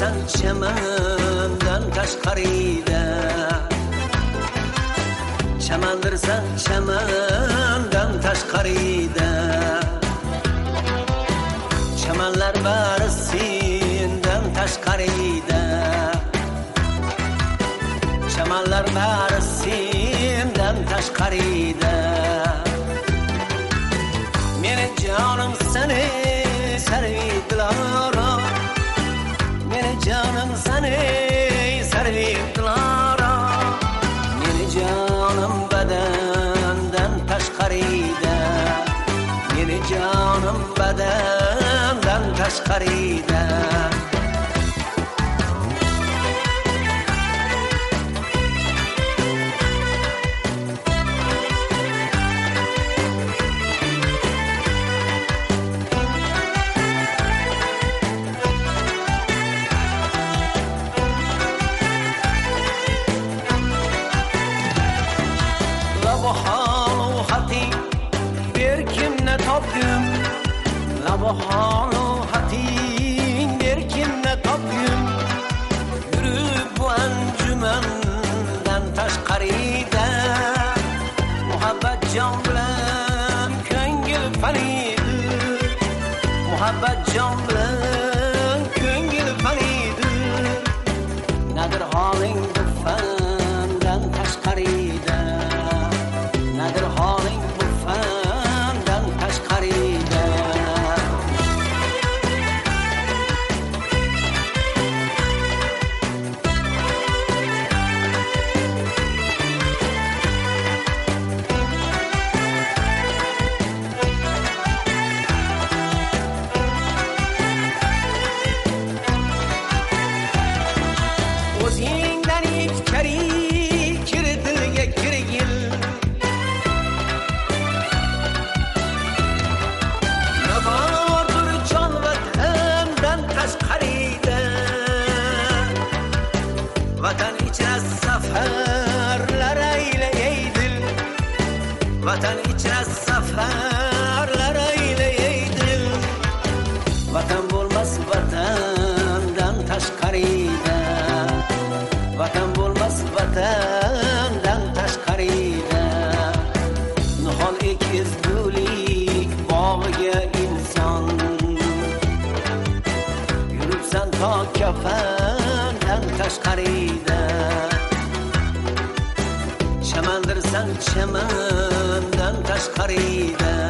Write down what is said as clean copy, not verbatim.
chamandirsan chamandan tashqarida, chamandirsan chamandan tashqarida, chamanlar bari sendan tashqarida, chamanlar bari sendan tashqarida. Meni jonim seni sarvidilara, meni jonim seni sarvidilara, meni jonim badandan tashqarida, meni jonim badandan tashqarida. Labohanu hatin bir kimne topyum, yürüp bu encümendan tashqarida, muhabbet can bilen köngil fanidir, muhabbet can bilen köngil fanidir. Nedir haling bu fendan tashqarida, nedir haling bu fendan tashqarida. Vatan içine seferler eyle eydil, vatan içine seferler eyle eydil. Vatan bulmaz vatandan tashqarida, vatan bulmaz vatandan tashqarida. Nihol ekizgulik bog'iga inson, yuribsan to kafandan tashqarida, chamandirsan chamandan tashqarida,